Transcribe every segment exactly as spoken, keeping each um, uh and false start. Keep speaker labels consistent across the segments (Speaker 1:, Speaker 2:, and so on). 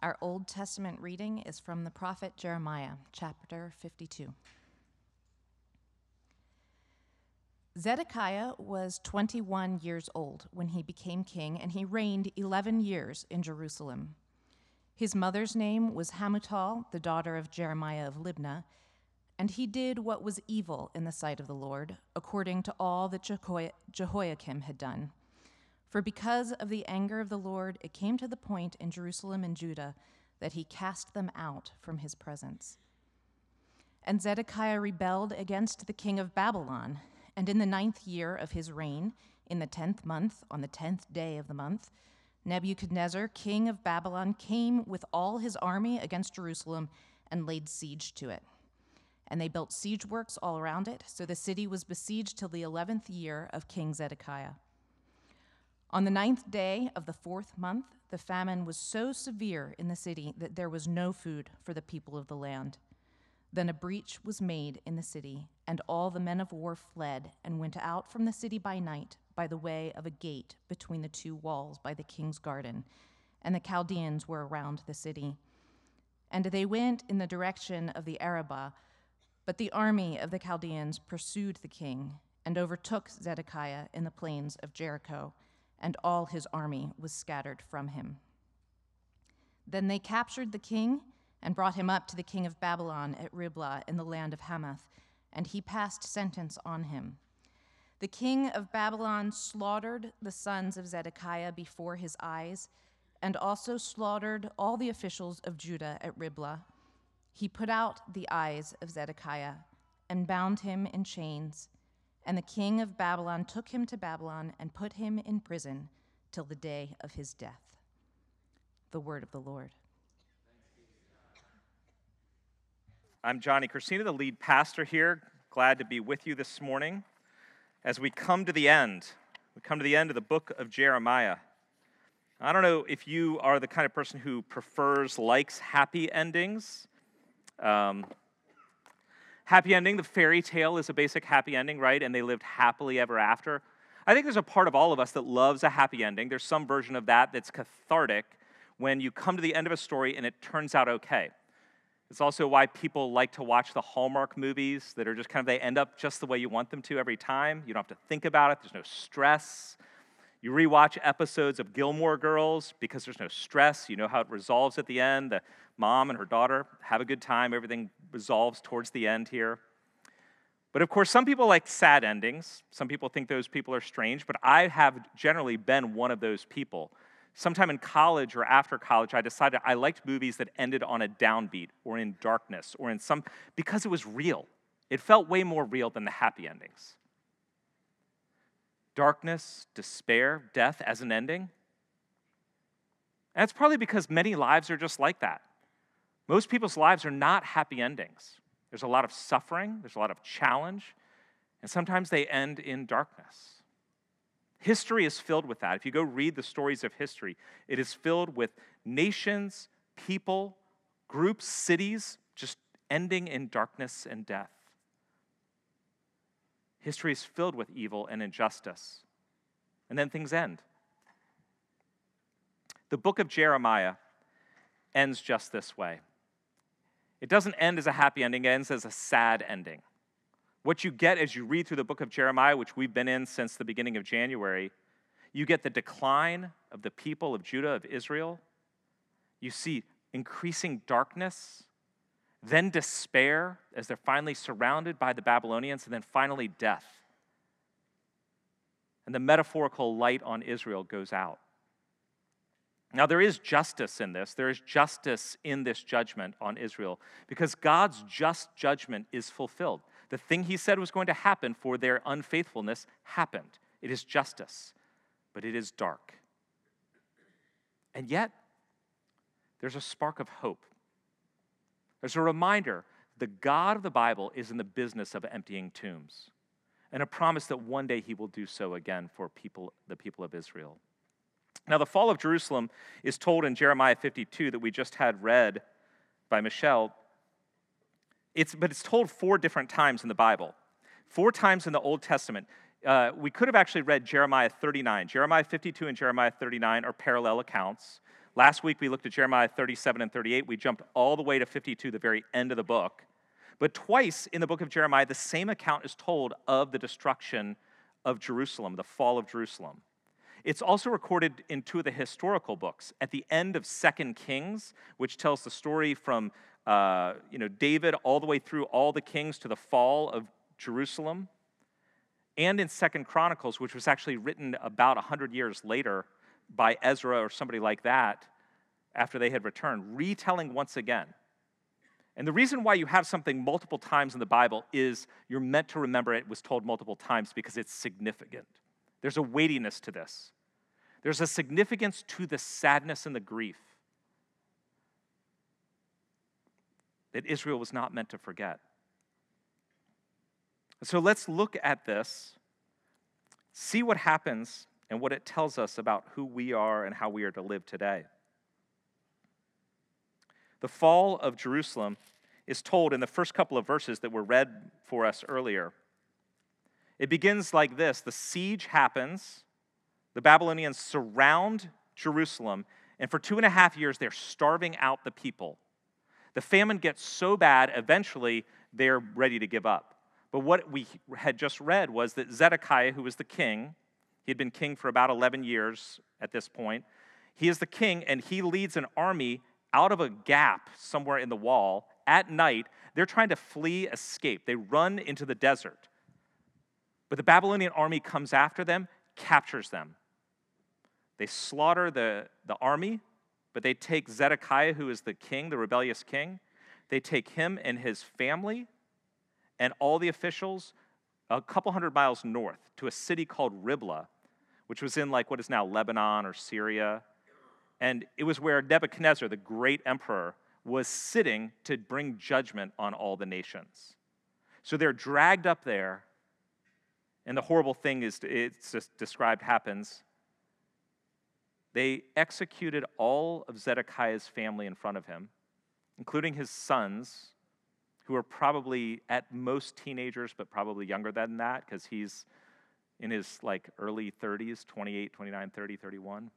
Speaker 1: Our Old Testament reading is from the prophet Jeremiah, chapter fifty-two. Zedekiah was twenty-one years old when he became king, and he reigned eleven years in Jerusalem. His mother's name was Hamutal, the daughter of Jeremiah of Libnah, and he did what was evil in the sight of the Lord, according to all that Jeho- Jehoiakim had done. For because of the anger of the Lord, it came to the point in Jerusalem and Judah that he cast them out from his presence. And Zedekiah rebelled against the king of Babylon, and in the ninth year of his reign, in the tenth month, on the tenth day of the month, Nebuchadnezzar, king of Babylon, came with all his army against Jerusalem and laid siege to it. And they built siege works all around it, so the city was besieged till the eleventh year of King Zedekiah. On the ninth day of the fourth month, the famine was so severe in the city that there was no food for the people of the land. Then a breach was made in the city, and all the men of war fled and went out from the city by night by the way of a gate between the two walls by the king's garden, and the Chaldeans were around the city. And they went in the direction of the Arabah, but the army of the Chaldeans pursued the king and overtook Zedekiah in the plains of Jericho, and all his army was scattered from him. Then they captured the king and brought him up to the king of Babylon at Riblah in the land of Hamath, and he passed sentence on him. The king of Babylon slaughtered the sons of Zedekiah before his eyes, and also slaughtered all the officials of Judah at Riblah. He put out the eyes of Zedekiah and bound him in chains, and the king of Babylon took him to Babylon and put him in prison till the day of his death. The word of the Lord.
Speaker 2: I'm Johnny Corsina, the lead pastor here. Glad to be with you this morning. As we come to the end, we come to the end of the book of Jeremiah. I don't know if you are the kind of person who prefers, likes happy endings. Um, happy ending, the fairy tale is a basic happy ending, right? And they lived happily ever after. I think there's a part of all of us that loves a happy ending. There's some version of that that's cathartic when you come to the end of a story and it turns out okay. It's also why people like to watch the Hallmark movies that are just kind of, they end up just the way you want them to every time. You don't have to think about it. There's no stress. You rewatch episodes of Gilmore Girls because there's no stress. You know how it resolves at the end. The mom and her daughter have a good time. Everything resolves towards the end here. But of course, some people like sad endings. Some people think those people are strange, but I have generally been one of those people. Sometime in college or after college, I decided I liked movies that ended on a downbeat or in darkness or in some, because it was real. It felt way more real than the happy endings. Darkness, despair, death as an ending. And it's probably because many lives are just like that. Most people's lives are not happy endings. There's a lot of suffering, there's a lot of challenge, and sometimes they end in darkness. History is filled with that. If you go read the stories of history, it is filled with nations, people, groups, cities, just ending in darkness and death. History is filled with evil and injustice. And then things end. The book of Jeremiah ends just this way. It doesn't end as a happy ending, it ends as a sad ending. What you get as you read through the book of Jeremiah, which we've been in since the beginning of January, you get the decline of the people of Judah, of Israel. You see increasing darkness, then despair as they're finally surrounded by the Babylonians, and then finally death. And the metaphorical light on Israel goes out. Now, there is justice in this. There is justice in this judgment on Israel because God's just judgment is fulfilled. The thing he said was going to happen for their unfaithfulness happened. It is justice, but it is dark. And yet, there's a spark of hope. There's a reminder the God of the Bible is in the business of emptying tombs, and a promise that one day he will do so again for people, the people of Israel. Now, the fall of Jerusalem is told in Jeremiah fifty-two that we just had read by Michelle. It's, but it's told four different times in the Bible. Four times in the Old Testament. Uh, we could have actually read Jeremiah thirty-nine. Jeremiah fifty-two and Jeremiah thirty-nine are parallel accounts. Last week we looked at Jeremiah thirty-seven and thirty-eight. We jumped all the way to fifty-two, the very end of the book. But twice in the book of Jeremiah, the same account is told of the destruction of Jerusalem, the fall of Jerusalem. It's also recorded in two of the historical books. At the end of Second Kings, which tells the story from uh, you know, David all the way through all the kings to the fall of Jerusalem. And in Second Chronicles, which was actually written about one hundred years later by Ezra or somebody like that after they had returned, retelling once again. And the reason why you have something multiple times in the Bible is you're meant to remember it was told multiple times because it's significant. There's a weightiness to this. There's a significance to the sadness and the grief that Israel was not meant to forget. So let's look at this, see what happens and what it tells us about who we are and how we are to live today. The fall of Jerusalem is told in the first couple of verses that were read for us earlier. It begins like this. The siege happens. The Babylonians surround Jerusalem, and for two and a half years, they're starving out the people. The famine gets so bad, eventually, they're ready to give up. But what we had just read was that Zedekiah, who was the king, he had been king for about eleven years at this point, he is the king, and he leads an army out of a gap somewhere in the wall at night. They're trying to flee, escape. They run into the desert. But the Babylonian army comes after them, captures them. They slaughter the, the army, but they take Zedekiah, who is the king, the rebellious king. They take him and his family and all the officials a couple hundred miles north to a city called Riblah, which was in like what is now Lebanon or Syria. And it was where Nebuchadnezzar, the great emperor, was sitting to bring judgment on all the nations. So they're dragged up there, and the horrible thing is, it's just described happens. They executed all of Zedekiah's family in front of him, including his sons, who are probably at most teenagers, but probably younger than that, because he's in his like early thirties, twenty-eight, twenty-nine, thirty, thirty-one.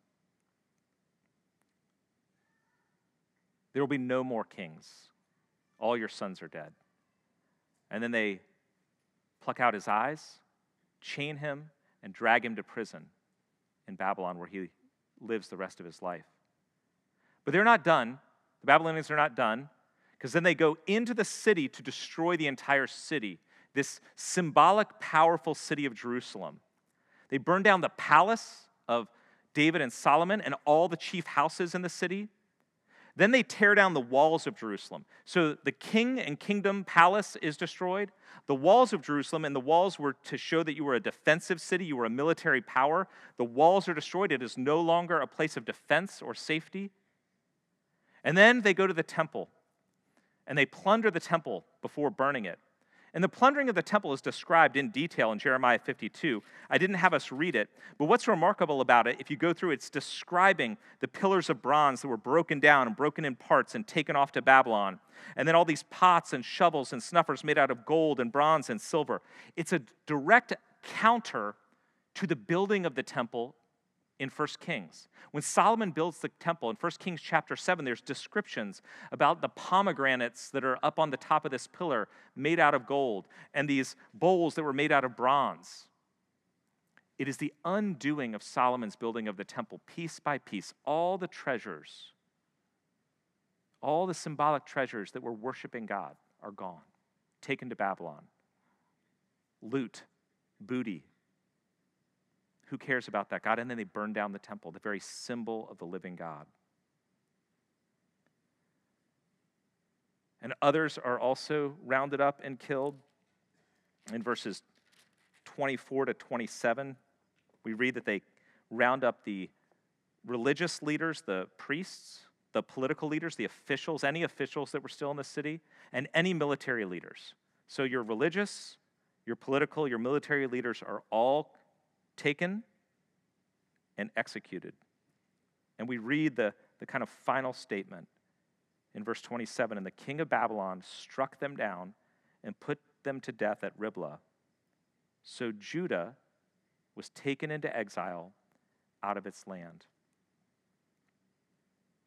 Speaker 2: There will be no more kings. All your sons are dead. And then they pluck out his eyes, chain him, and drag him to prison in Babylon, where he lives the rest of his life. But they're not done. The Babylonians are not done, because then they go into the city to destroy the entire city, this symbolic, powerful city of Jerusalem. They burn down the palace of David and Solomon and all the chief houses in the city. Then they tear down the walls of Jerusalem. So the king and kingdom palace is destroyed. The walls of Jerusalem, and the walls were to show that you were a defensive city, you were a military power. The walls are destroyed. It is no longer a place of defense or safety. And then they go to the temple, and they plunder the temple before burning it. And the plundering of the temple is described in detail in Jeremiah fifty-two. I didn't have us read it, but what's remarkable about it, if you go through, it's describing the pillars of bronze that were broken down and broken in parts and taken off to Babylon. And then all these pots and shovels and snuffers made out of gold and bronze and silver. It's a direct counter to the building of the temple in First Kings. When Solomon builds the temple in First Kings chapter seven, there's descriptions about the pomegranates that are up on the top of this pillar made out of gold and these bowls that were made out of bronze. It is the undoing of Solomon's building of the temple, piece by piece. All the treasures, all the symbolic treasures that were worshiping God are gone, taken to Babylon. Loot, booty. Who cares about that, God? And then they burn down the temple, the very symbol of the living God. And others are also rounded up and killed. In verses twenty-four to twenty-seven, we read that they round up the religious leaders, the priests, the political leaders, the officials, any officials that were still in the city, and any military leaders. So your religious, your political, your military leaders are all taken and executed. And we read the, the kind of final statement in verse twenty-seven, and the king of Babylon struck them down and put them to death at Riblah. So Judah was taken into exile out of its land.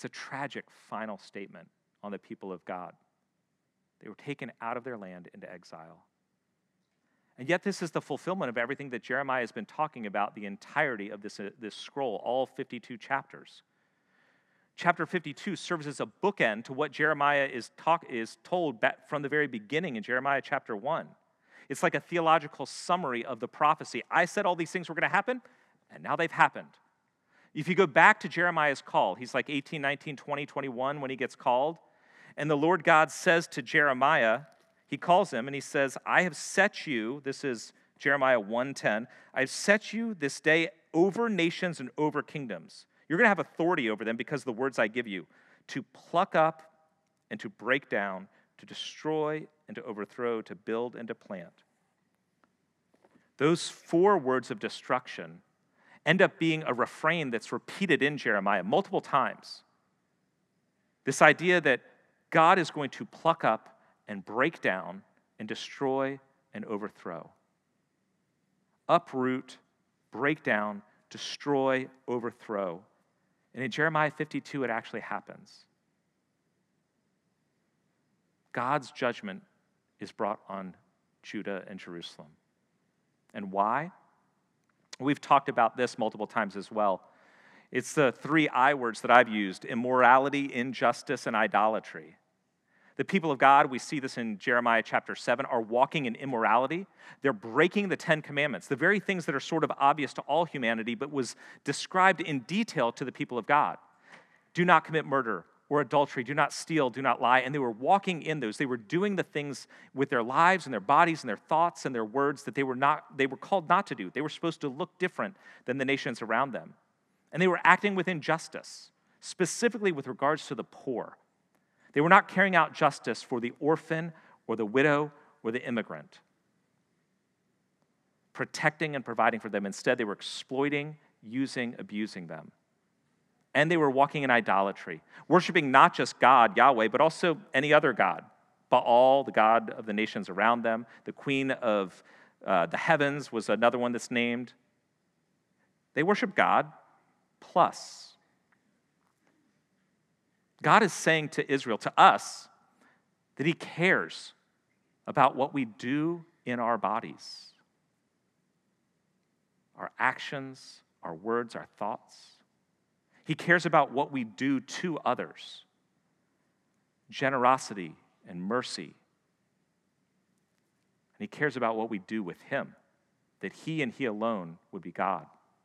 Speaker 2: It's a tragic final statement on the people of God. They were taken out of their land into exile. And yet this is the fulfillment of everything that Jeremiah has been talking about the entirety of this, uh, this scroll, all fifty-two chapters. Chapter fifty-two serves as a bookend to what Jeremiah is, talk, is told back from the very beginning in Jeremiah chapter one. It's like a theological summary of the prophecy. I said all these things were going to happen, and now they've happened. If you go back to Jeremiah's call, he's like eighteen, nineteen, twenty, twenty-one when he gets called, and the Lord God says to Jeremiah, he calls him and he says, I have set you, this is Jeremiah one ten, I've set you this day over nations and over kingdoms. You're going to have authority over them because of the words I give you, to pluck up and to break down, to destroy and to overthrow, to build and to plant. Those four words of destruction end up being a refrain that's repeated in Jeremiah multiple times. This idea that God is going to pluck up and break down and destroy and overthrow. Uproot, break down, destroy, overthrow. And in Jeremiah fifty-two, it actually happens. God's judgment is brought on Judah and Jerusalem. And why? We've talked about this multiple times as well. It's the three I words that I've used: immorality, injustice, and idolatry. The people of God, we see this in Jeremiah chapter seven, are walking in immorality. They're breaking the Ten Commandments, the very things that are sort of obvious to all humanity, but was described in detail to the people of God. Do not commit murder or adultery, do not steal, do not lie. And they were walking in those. They were doing the things with their lives and their bodies and their thoughts and their words that they were not, they were called not to do. They were supposed to look different than the nations around them. And they were acting with injustice, specifically with regards to the poor. They were not carrying out justice for the orphan or the widow or the immigrant, protecting and providing for them. Instead, they were exploiting, using, abusing them. And they were walking in idolatry, worshiping not just God, Yahweh, but also any other god. Baal, the god of the nations around them. The queen of uh, the heavens was another one that's named. They worship God plus. God is saying to Israel, to us, that he cares about what we do in our bodies, our actions, our words, our thoughts. He cares about what we do to others, generosity and mercy. And he cares about what we do with him, that he and he alone would be God.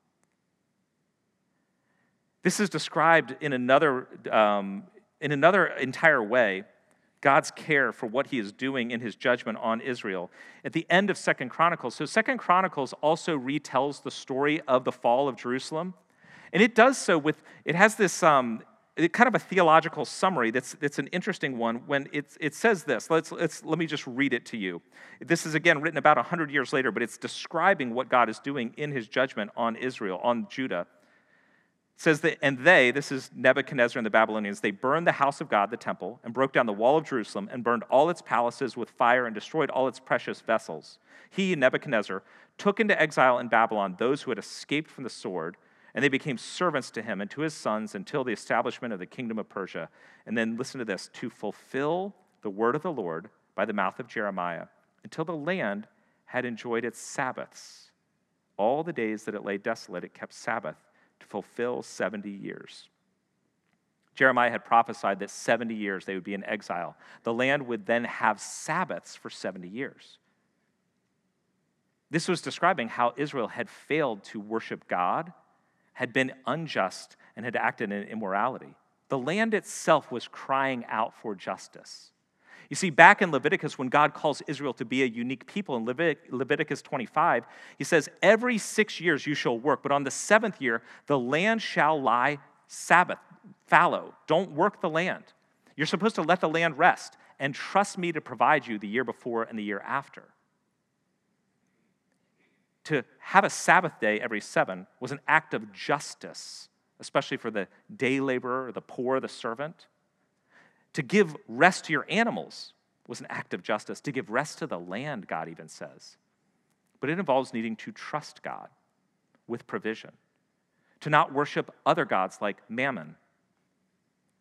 Speaker 2: This is described in another, um, in another entire way, God's care for what he is doing in his judgment on Israel at the end of Second Chronicles. So Second Chronicles also retells the story of the fall of Jerusalem. And it does so with, it has this um, it, kind of a theological summary that's, that's an interesting one when it, it says this. Let's, let's, let me just read it to you. This is, again, written about one hundred years later, but it's describing what God is doing in his judgment on Israel, on Judah. It says that, and they, this is Nebuchadnezzar and the Babylonians, they burned the house of God, the temple, and broke down the wall of Jerusalem, and burned all its palaces with fire, and destroyed all its precious vessels. He, Nebuchadnezzar, took into exile in Babylon those who had escaped from the sword, and they became servants to him and to his sons until the establishment of the kingdom of Persia. And then listen to this, to fulfill the word of the Lord by the mouth of Jeremiah, until the land had enjoyed its Sabbaths. All the days that it lay desolate, it kept Sabbath, to fulfill seventy years. Jeremiah had prophesied that seventy years they would be in exile. The land would then have Sabbaths for seventy years. This was describing how Israel had failed to worship God, had been unjust, and had acted in immorality. The land itself was crying out for justice. You see, back in Leviticus, when God calls Israel to be a unique people, in Levit- Leviticus twenty-five, he says, every six years you shall work, but on the seventh year, the land shall lie Sabbath, fallow. Don't work the land. You're supposed to let the land rest and trust me to provide you the year before and the year after. To have a Sabbath day every seven was an act of justice, especially for the day laborer, the poor, the servant. To give rest to your animals was an act of justice. To give rest to the land, God even says. But it involves needing to trust God with provision. To not worship other gods like Mammon.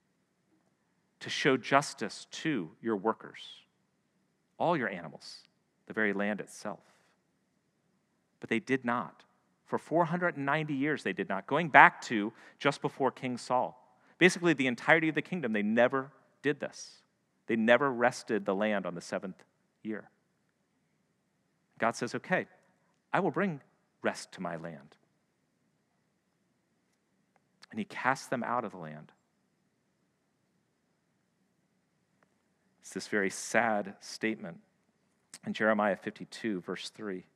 Speaker 2: to show justice to your workers, all your animals, the very land itself. But they did not. For four hundred ninety years, they did not, going back to just before King Saul. Basically, the entirety of the kingdom, they never did this. They never rested the land on the seventh year. God says, okay, I will bring rest to my land. And he casts them out of the land. It's this very sad statement in Jeremiah fifty-two, verse three.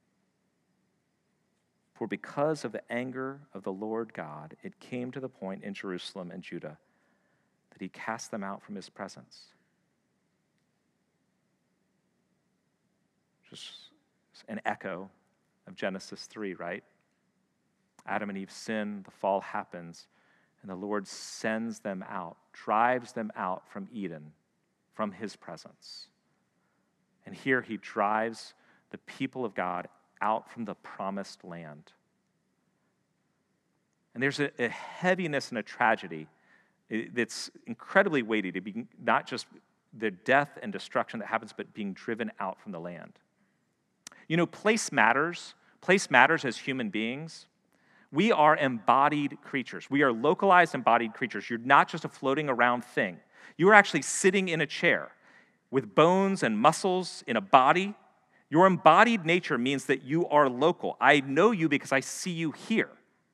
Speaker 2: For because of the anger of the Lord God, it came to the point in Jerusalem and Judah that he cast them out from his presence. Just an echo of Genesis three, right? Adam and Eve sin, the fall happens, and the Lord sends them out, drives them out from Eden, from his presence. And here he drives the people of God out from the promised land. And there's a, a heaviness and a tragedy that's incredibly weighty to be not just the death and destruction that happens, but being driven out from the land. You know, place matters. Place matters as human beings. We are embodied creatures. We are localized embodied creatures. You're not just a floating around thing. You are actually sitting in a chair with bones and muscles in a body. Your embodied nature means that you are local. I know you because I see you here.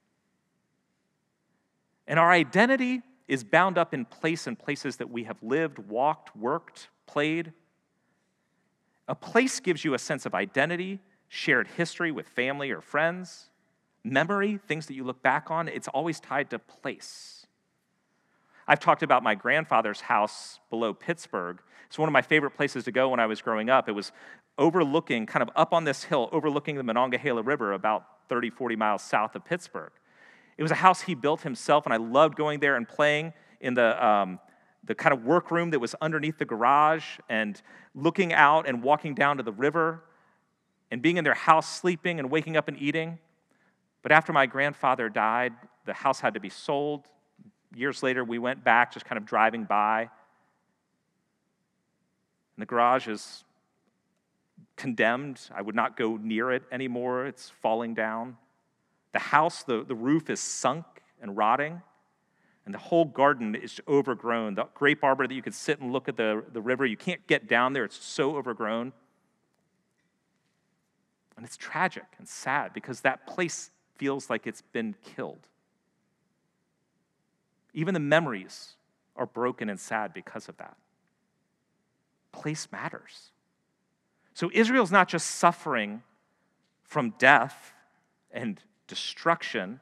Speaker 2: And our identity is bound up in place and places that we have lived, walked, worked, played. A place gives you a sense of identity, shared history with family or friends, memory, things that you look back on. It's always tied to place. I've talked about my grandfather's house below Pittsburgh. It's one of my favorite places to go when I was growing up. It was overlooking, kind of up on this hill, overlooking the Monongahela River about thirty, forty miles south of Pittsburgh. It was a house he built himself, and I loved going there and playing in the, um, the kind of workroom that was underneath the garage and looking out and walking down to the river and being in their house, sleeping and waking up and eating. But after my grandfather died, the house had to be sold. Years later, we went back, just kind of driving by. And the garage is condemned. I would not go near it anymore. It's falling down. The house, the, the roof is sunk and rotting. And the whole garden is overgrown. The grape arbor that you could sit and look at the, the river, you can't get down there. It's so overgrown. And it's tragic and sad because that place feels like it's been killed. Even the memories are broken and sad because of that. Place matters. So Israel's not just suffering from death and destruction,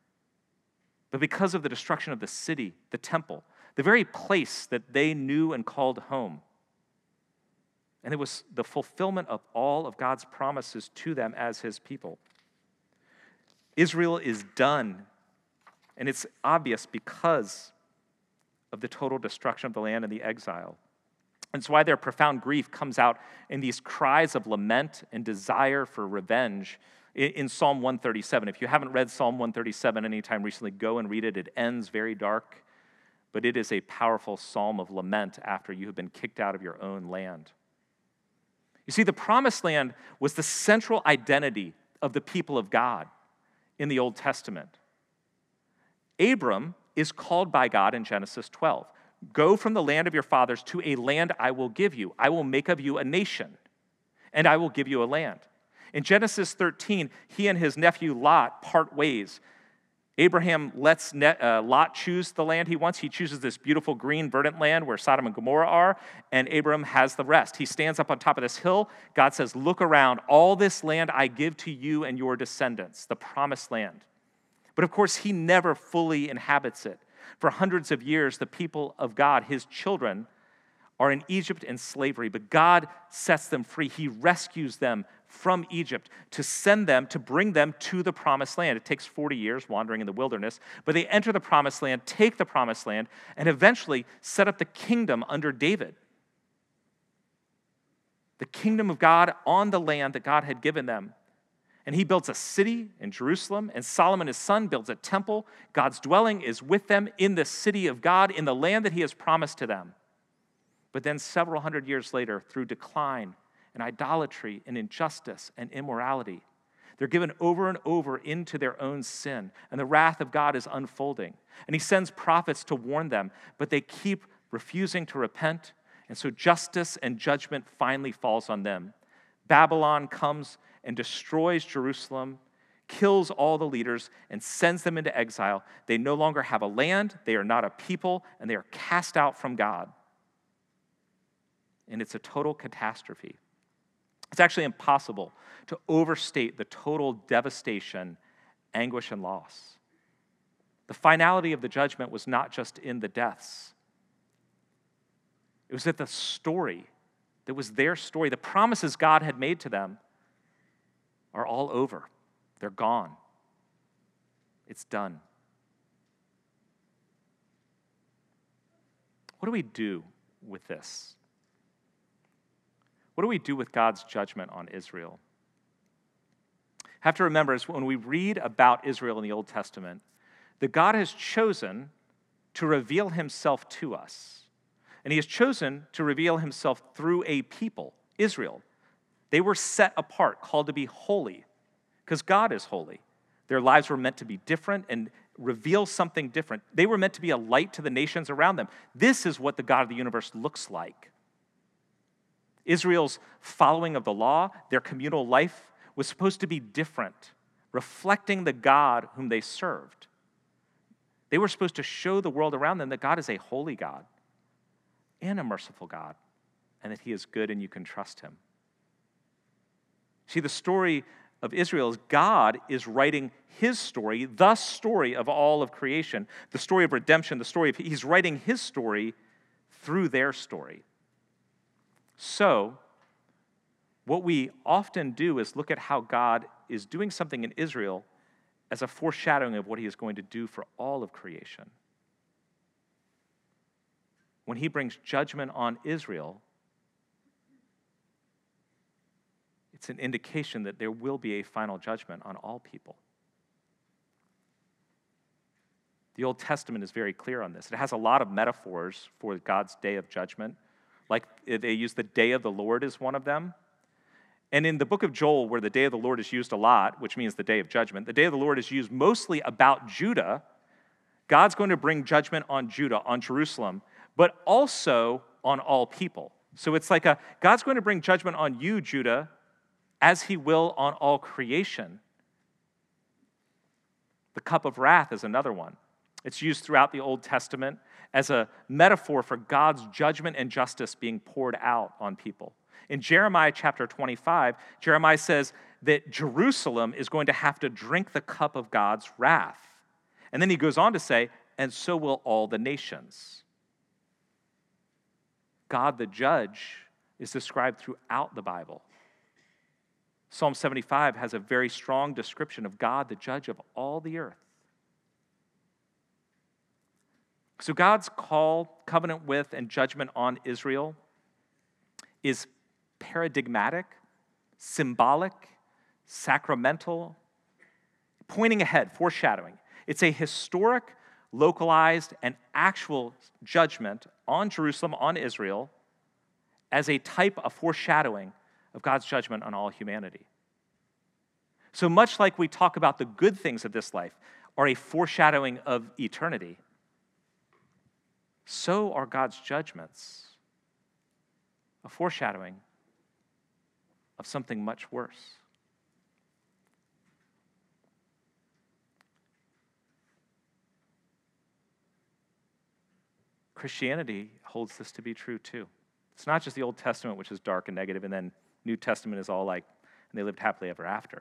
Speaker 2: but because of the destruction of the city, the temple, the very place that they knew and called home. And it was the fulfillment of all of God's promises to them as his people. Israel is done, and it's obvious because of the total destruction of the land and the exile. And it's why their profound grief comes out in these cries of lament and desire for revenge in Psalm one thirty-seven. If you haven't read Psalm one thirty-seven anytime recently, go and read it. It ends very dark, but it is a powerful psalm of lament after you have been kicked out of your own land. You see, the promised land was the central identity of the people of God in the Old Testament. Abram is called by God in Genesis twelve. Go from the land of your fathers to a land I will give you. I will make of you a nation, and I will give you a land. In Genesis thirteen, he and his nephew Lot part ways. Abraham lets uh, Lot choose the land he wants. He chooses this beautiful green verdant land where Sodom and Gomorrah are, and Abram has the rest. He stands up on top of this hill. God says, look around. All this land I give to you and your descendants, the promised land. But of course, he never fully inhabits it. For hundreds of years, the people of God, his children, are in Egypt in slavery, but God sets them free. He rescues them from Egypt to send them, to bring them to the promised land. It takes forty years wandering in the wilderness, but they enter the promised land, take the promised land, and eventually set up the kingdom under David. The kingdom of God on the land that God had given them. And he builds a city in Jerusalem, and Solomon, his son, builds a temple. God's dwelling is with them in the city of God, in the land that he has promised to them. But then several hundred years later, through decline and idolatry and injustice and immorality, they're given over and over into their own sin, and the wrath of God is unfolding. And he sends prophets to warn them, but they keep refusing to repent, and so justice and judgment finally falls on them. Babylon comes and destroys Jerusalem, kills all the leaders, and sends them into exile. They no longer have a land, they are not a people, and they are cast out from God. And it's a total catastrophe. It's actually impossible to overstate the total devastation, anguish, and loss. The finality of the judgment was not just in the deaths. It was that the story, that was their story, the promises God had made to them are all over. They're gone. It's done. What do we do with this? What do we do with God's judgment on Israel? Have to remember is when we read about Israel in the Old Testament, that God has chosen to reveal himself to us. And he has chosen to reveal himself through a people, Israel. They were set apart, called to be holy, because God is holy. Their lives were meant to be different and reveal something different. They were meant to be a light to the nations around them. This is what the God of the universe looks like. Israel's following of the law, their communal life, was supposed to be different, reflecting the God whom they served. They were supposed to show the world around them that God is a holy God and a merciful God, and that he is good and you can trust him. See, the story of Israel is God is writing his story, the story of all of creation, the story of redemption, the story of, he's writing his story through their story. So, what we often do is look at how God is doing something in Israel as a foreshadowing of what he is going to do for all of creation. When he brings judgment on Israel, it's an indication that there will be a final judgment on all people. The Old Testament is very clear on this. It has a lot of metaphors for God's day of judgment. Like they use the day of the Lord as one of them. And in the book of Joel, where the day of the Lord is used a lot, which means the day of judgment, the day of the Lord is used mostly about Judah. God's going to bring judgment on Judah, on Jerusalem, but also on all people. So it's like a, God's going to bring judgment on you, Judah, as he will on all creation. The cup of wrath is another one. It's used throughout the Old Testament as a metaphor for God's judgment and justice being poured out on people. In Jeremiah chapter twenty-five, Jeremiah says that Jerusalem is going to have to drink the cup of God's wrath. And then he goes on to say, and so will all the nations. God the judge is described throughout the Bible. Psalm seventy-five has a very strong description of God the judge of all the earth. So God's call, covenant with, and judgment on Israel is paradigmatic, symbolic, sacramental, pointing ahead, foreshadowing. It's a historic, localized, and actual judgment on Jerusalem, on Israel, as a type of foreshadowing of God's judgment on all humanity. So much like we talk about the good things of this life are a foreshadowing of eternity, so are God's judgments a foreshadowing of something much worse. Christianity holds this to be true too. It's not just the Old Testament, which is dark and negative, and then New Testament is all like, and they lived happily ever after.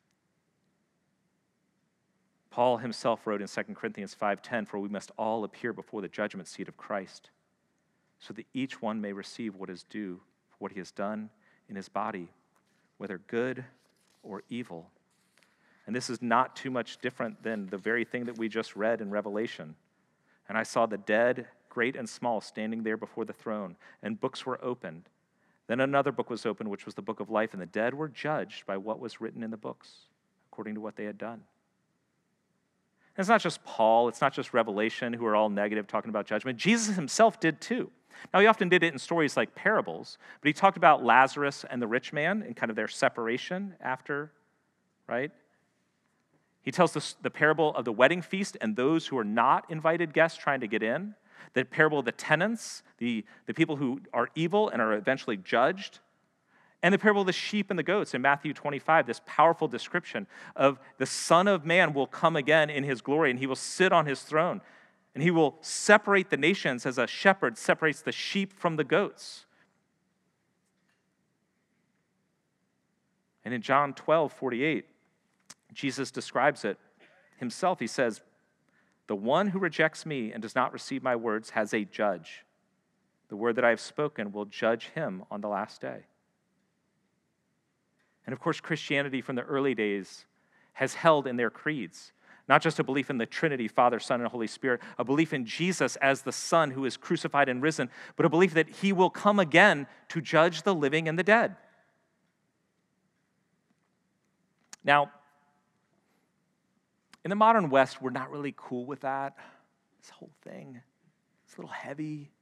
Speaker 2: Paul himself wrote in Second Corinthians five ten, for we must all appear before the judgment seat of Christ, so that each one may receive what is due for what he has done in his body, whether good or evil. And this is not too much different than the very thing that we just read in Revelation. And I saw the dead, great and small, standing there before the throne, and books were opened. Then another book was opened, which was the book of life, and the dead were judged by what was written in the books according to what they had done. And it's not just Paul, it's not just Revelation who are all negative talking about judgment. Jesus himself did too. Now, he often did it in stories like parables, but he talked about Lazarus and the rich man and kind of their separation after, right? He tells the, the parable of the wedding feast and those who are not invited guests trying to get in, the parable of the tenants, the, the people who are evil and are eventually judged, and the parable of the sheep and the goats in Matthew twenty-five, this powerful description of the Son of Man will come again in his glory, and he will sit on his throne, and he will separate the nations as a shepherd separates the sheep from the goats. And in John twelve forty-eight, Jesus describes it himself. He says, "The one who rejects me and does not receive my words has a judge. The word that I have spoken will judge him on the last day." And of course, Christianity from the early days has held in their creeds not just a belief in the Trinity, Father, Son, and Holy Spirit, a belief in Jesus as the Son who is crucified and risen, but a belief that he will come again to judge the living and the dead. Now, in the modern West, we're not really cool with that. This whole thing, it's a little heavy.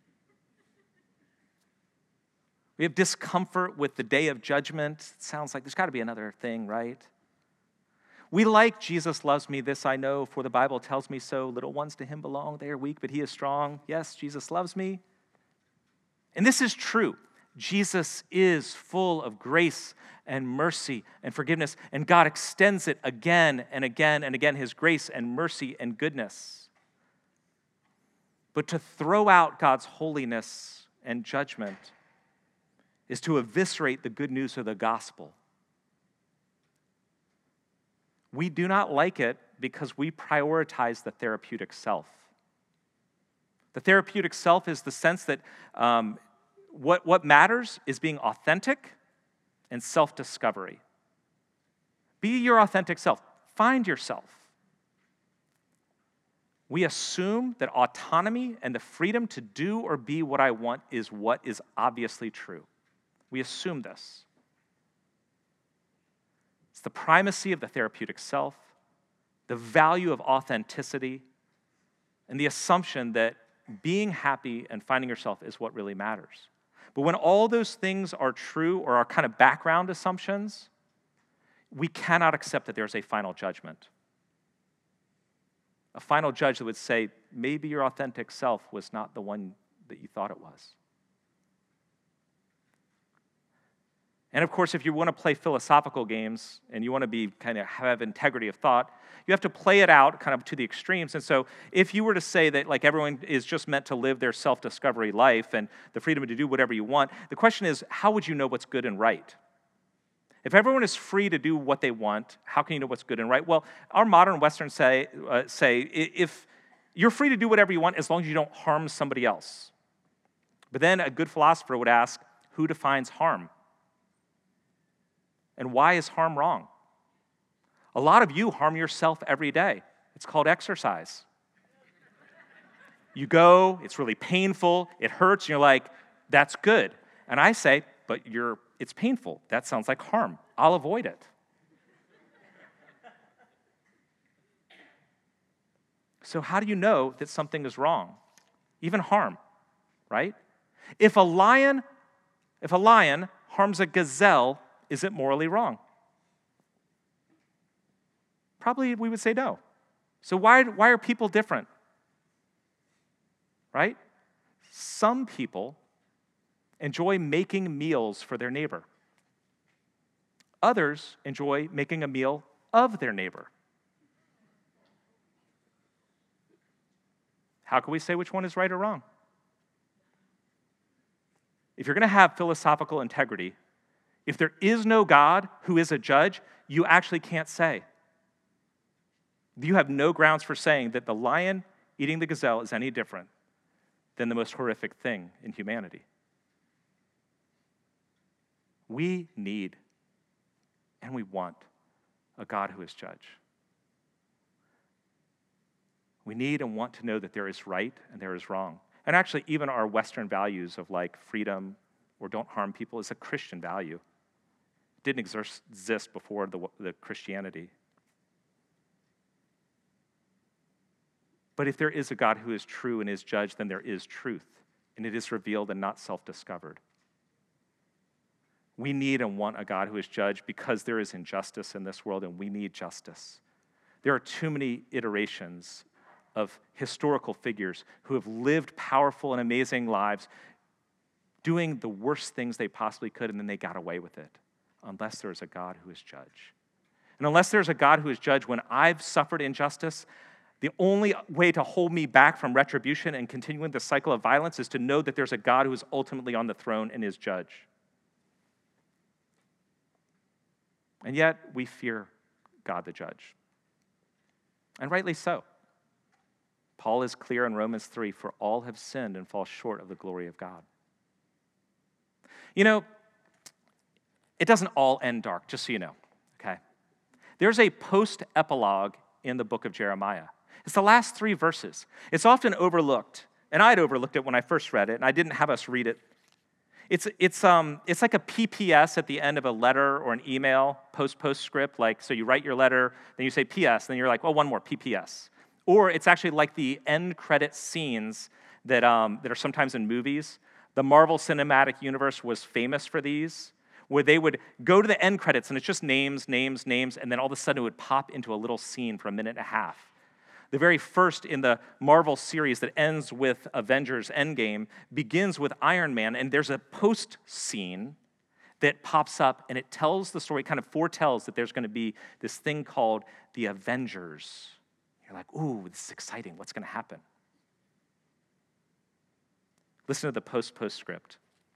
Speaker 2: We have discomfort with the day of judgment. It sounds like there's got to be another thing, right? We like Jesus loves me, this I know, for the Bible tells me so. Little ones to him belong, they are weak, but he is strong. Yes, Jesus loves me. And this is true. Jesus is full of grace and mercy and forgiveness, and God extends it again and again and again, his grace and mercy and goodness. But to throw out God's holiness and judgment is to eviscerate the good news of the gospel. We do not like it because we prioritize the therapeutic self. The therapeutic self is the sense that um, what, what matters is being authentic and self-discovery. Be your authentic self. Find yourself. We assume that autonomy and the freedom to do or be what I want is what is obviously true. We assume this. It's the primacy of the therapeutic self, the value of authenticity, and the assumption that being happy and finding yourself is what really matters. But when all those things are true or are kind of background assumptions, we cannot accept that there's a final judgment. A final judge that would say, maybe your authentic self was not the one that you thought it was. And of course, if you want to play philosophical games and you want to be kind of have integrity of thought, you have to play it out kind of to the extremes. And so if you were to say that like everyone is just meant to live their self-discovery life and the freedom to do whatever you want, the question is, how would you know what's good and right? If everyone is free to do what they want, how can you know what's good and right? Well, our modern Westerns say, uh, say if you're free to do whatever you want as long as you don't harm somebody else. But then a good philosopher would ask, who defines harm? And why is harm wrong? A lot of you harm yourself every day. It's called exercise. You go, it's really painful, it hurts, and you're like, that's good. And I say, but you're, it's painful. That sounds like harm. I'll avoid it. So how do you know that something is wrong? Even harm, right? If a lion, if a lion harms a gazelle, is it morally wrong? Probably we would say no. So why, why are people different? Right? Some people enjoy making meals for their neighbor. Others enjoy making a meal of their neighbor. How can we say which one is right or wrong? If you're going to have philosophical integrity, if there is no God who is a judge, you actually can't say. You have no grounds for saying that the lion eating the gazelle is any different than the most horrific thing in humanity. We need and we want a God who is judge. We need and want to know that there is right and there is wrong. And actually, even our Western values of like freedom or don't harm people is a Christian value. It didn't exist before the, the Christianity. But if there is a God who is true and is judge, then there is truth, and it is revealed and not self-discovered. We need and want a God who is judge because there is injustice in this world, and we need justice. There are too many iterations of historical figures who have lived powerful and amazing lives doing the worst things they possibly could, and then they got away with it, unless there is a God who is judge. And unless there's a God who is judge, when I've suffered injustice, the only way to hold me back from retribution and continuing the cycle of violence is to know that there's a God who is ultimately on the throne and is judge. And yet, we fear God the judge. And rightly so. Paul is clear in Romans three, for all have sinned and fall short of the glory of God. You know, it doesn't all end dark, just so you know, okay? There's a post-epilogue in the book of Jeremiah. It's the last three verses. It's often overlooked, and I'd overlooked it when I first read it, and I didn't have us read it. It's, it's, um, it's like a P P S at the end of a letter or an email, post-postscript, like, so you write your letter, then you say P S, then you're like, well, one more, P P S. Or it's actually like the end credit scenes that, um, that are sometimes in movies. The Marvel Cinematic Universe was famous for these, where they would go to the end credits, and it's just names, names, names, and then all of a sudden it would pop into a little scene for a minute and a half. The very first in the Marvel series that ends with Avengers Endgame begins with Iron Man, and there's a post scene that pops up, and it tells the story, kind of foretells that there's going to be this thing called the Avengers. You're like, ooh, this is exciting. What's going to happen? Listen to the post-postscript.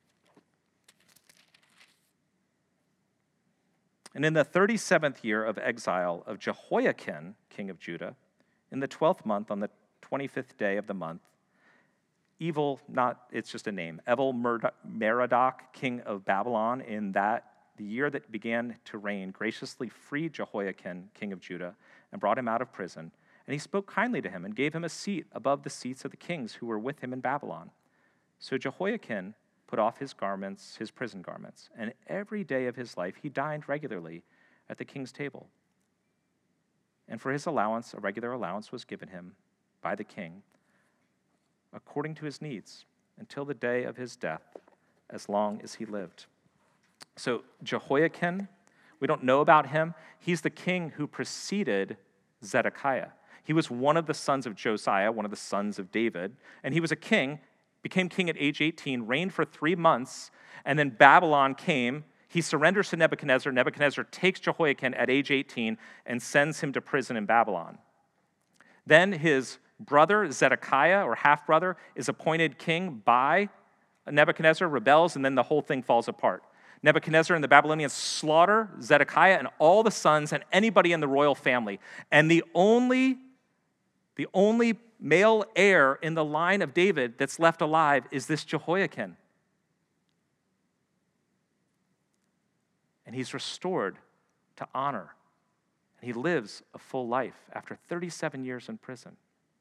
Speaker 2: And in the thirty-seventh year of exile of Jehoiakim, king of Judah, in the twelfth month, on the twenty-fifth day of the month, Evil, not, it's just a name, Evil-Merodach, king of Babylon, in that the year that began to reign, graciously freed Jehoiakim, king of Judah, and brought him out of prison. And he spoke kindly to him and gave him a seat above the seats of the kings who were with him in Babylon. So Jehoiakim put off his garments, his prison garments, and every day of his life he dined regularly at the king's table. And for his allowance, a regular allowance was given him by the king, according to his needs, until the day of his death, as long as he lived. So Jehoiakim, we don't know about him. He's the king who preceded Zedekiah. He was one of the sons of Josiah, one of the sons of David, and he was a king, became king at age eighteen, reigned for three months, and then Babylon came. He surrenders to Nebuchadnezzar. Nebuchadnezzar takes Jehoiakim at age eighteen and sends him to prison in Babylon. Then his brother, Zedekiah, or half-brother, is appointed king by Nebuchadnezzar, rebels, and then the whole thing falls apart. Nebuchadnezzar and the Babylonians slaughter Zedekiah and all the sons and anybody in the royal family. And the only, the only male heir in the line of David that's left alive is this Jehoiakim. And he's restored to honor. And he lives a full life after thirty-seven years in prison.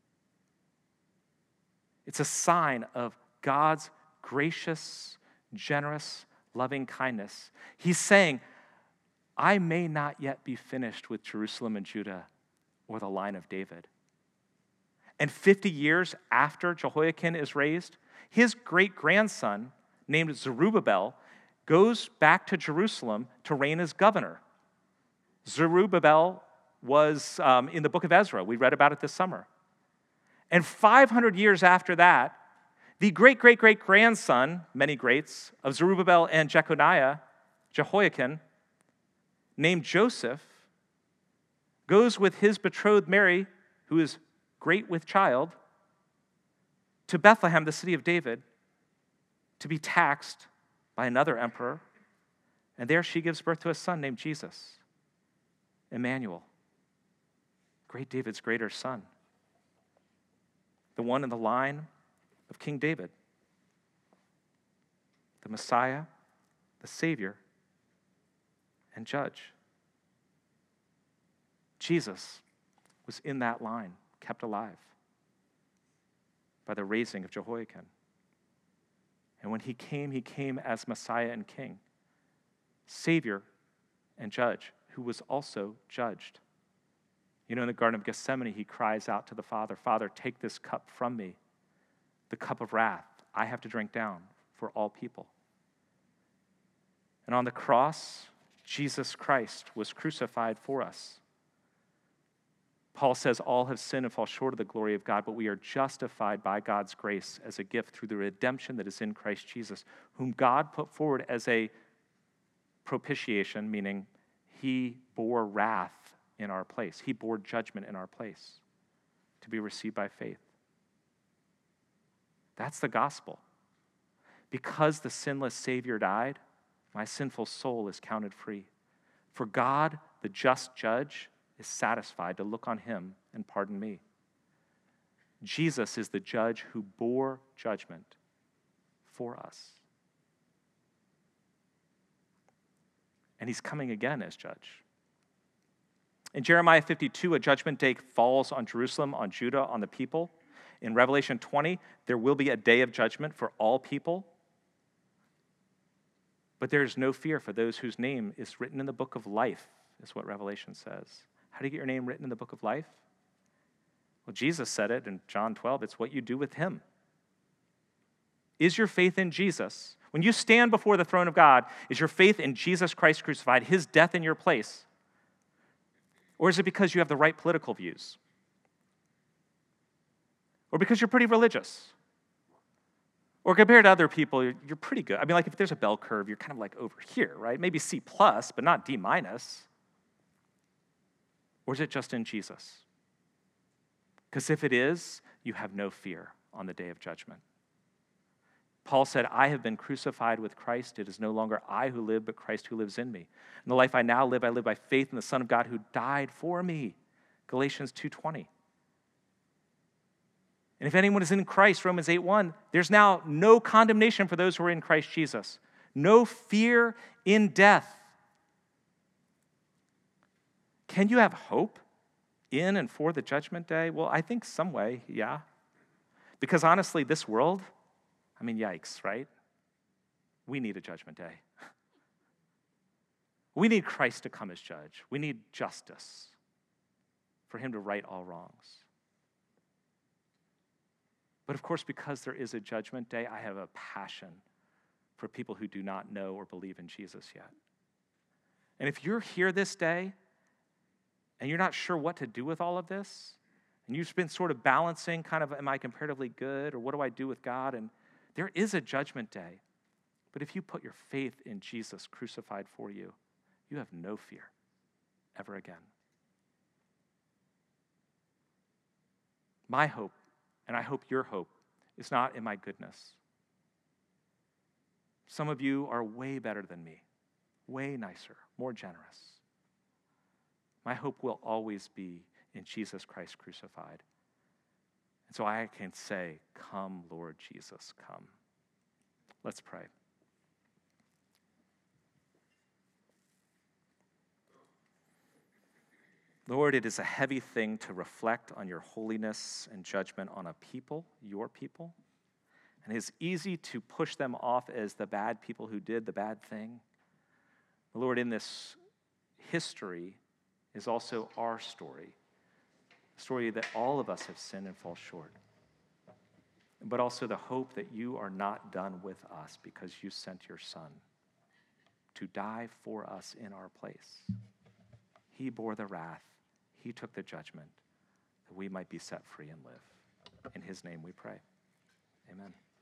Speaker 2: It's a sign of God's gracious, generous, loving kindness. He's saying, I may not yet be finished with Jerusalem and Judah or the line of David. And fifty years after Jehoiakim is raised, his great-grandson, named Zerubbabel, goes back to Jerusalem to reign as governor. Zerubbabel was um, in the book of Ezra. We read about it this summer. And five hundred years after that, the great-great-great-grandson, many greats, of Zerubbabel and Jeconiah, Jehoiakim, named Joseph, goes with his betrothed Mary, who is great with child, to Bethlehem, the city of David, to be taxed by another emperor. And there she gives birth to a son named Jesus, Emmanuel, great David's greater son, the one in the line of King David, the Messiah, the Savior, and Judge. Jesus was in that line, kept alive by the raising of Jehoiakim. And when he came, he came as Messiah and King, Savior and judge, who was also judged. You know, in the Garden of Gethsemane, he cries out to the Father, Father, take this cup from me, the cup of wrath I have to drink down for all people. And on the cross, Jesus Christ was crucified for us. Paul says all have sinned and fall short of the glory of God, but we are justified by God's grace as a gift through the redemption that is in Christ Jesus, whom God put forward as a propitiation, meaning he bore wrath in our place. He bore judgment in our place to be received by faith. That's the gospel. Because the sinless Savior died, my sinful soul is counted free. For God, the just judge, is satisfied to look on him and pardon me. Jesus is the judge who bore judgment for us. And he's coming again as judge. In Jeremiah fifty-two, a judgment day falls on Jerusalem, on Judah, on the people. In Revelation twenty, there will be a day of judgment for all people. But there is no fear for those whose name is written in the book of life, is what Revelation says. How do you get your name written in the book of life? Well, Jesus said it in John twelve. It's what you do with him. Is your faith in Jesus? When you stand before the throne of God, is your faith in Jesus Christ crucified, his death in your place? Or is it because you have the right political views? Or because you're pretty religious? Or compared to other people, you're, you're pretty good. I mean, like if there's a bell curve, you're kind of like over here, right? Maybe C plus, but not D minus. Or is it just in Jesus? Because if it is, you have no fear on the day of judgment. Paul said, I have been crucified with Christ. It is no longer I who live, but Christ who lives in me. And the life I now live, I live by faith in the Son of God who died for me. Galatians two twenty. And if anyone is in Christ, Romans eight one, there's now no condemnation for those who are in Christ Jesus. No fear in death. Can you have hope in and for the judgment day? Well, I think some way, yeah. Because honestly, this world, I mean, yikes, right? We need a judgment day. We need Christ to come as judge. We need justice for him to right all wrongs. But of course, because there is a judgment day, I have a passion for people who do not know or believe in Jesus yet. And if you're here this day and you're not sure what to do with all of this, and you've been sort of balancing kind of, am I comparatively good, or what do I do with God? And there is a judgment day. But if you put your faith in Jesus crucified for you, you have no fear ever again. My hope, and I hope your hope, is not in my goodness. Some of you are way better than me, way nicer, more generous. My hope will always be in Jesus Christ crucified. And so I can say, come, Lord Jesus, come. Let's pray. Lord, it is a heavy thing to reflect on your holiness and judgment on a people, your people. And it's easy to push them off as the bad people who did the bad thing. Lord, in this history is also our story, a story that all of us have sinned and fall short, but also the hope that you are not done with us because you sent your Son to die for us in our place. He bore the wrath. He took the judgment that we might be set free and live. In his name we pray. Amen.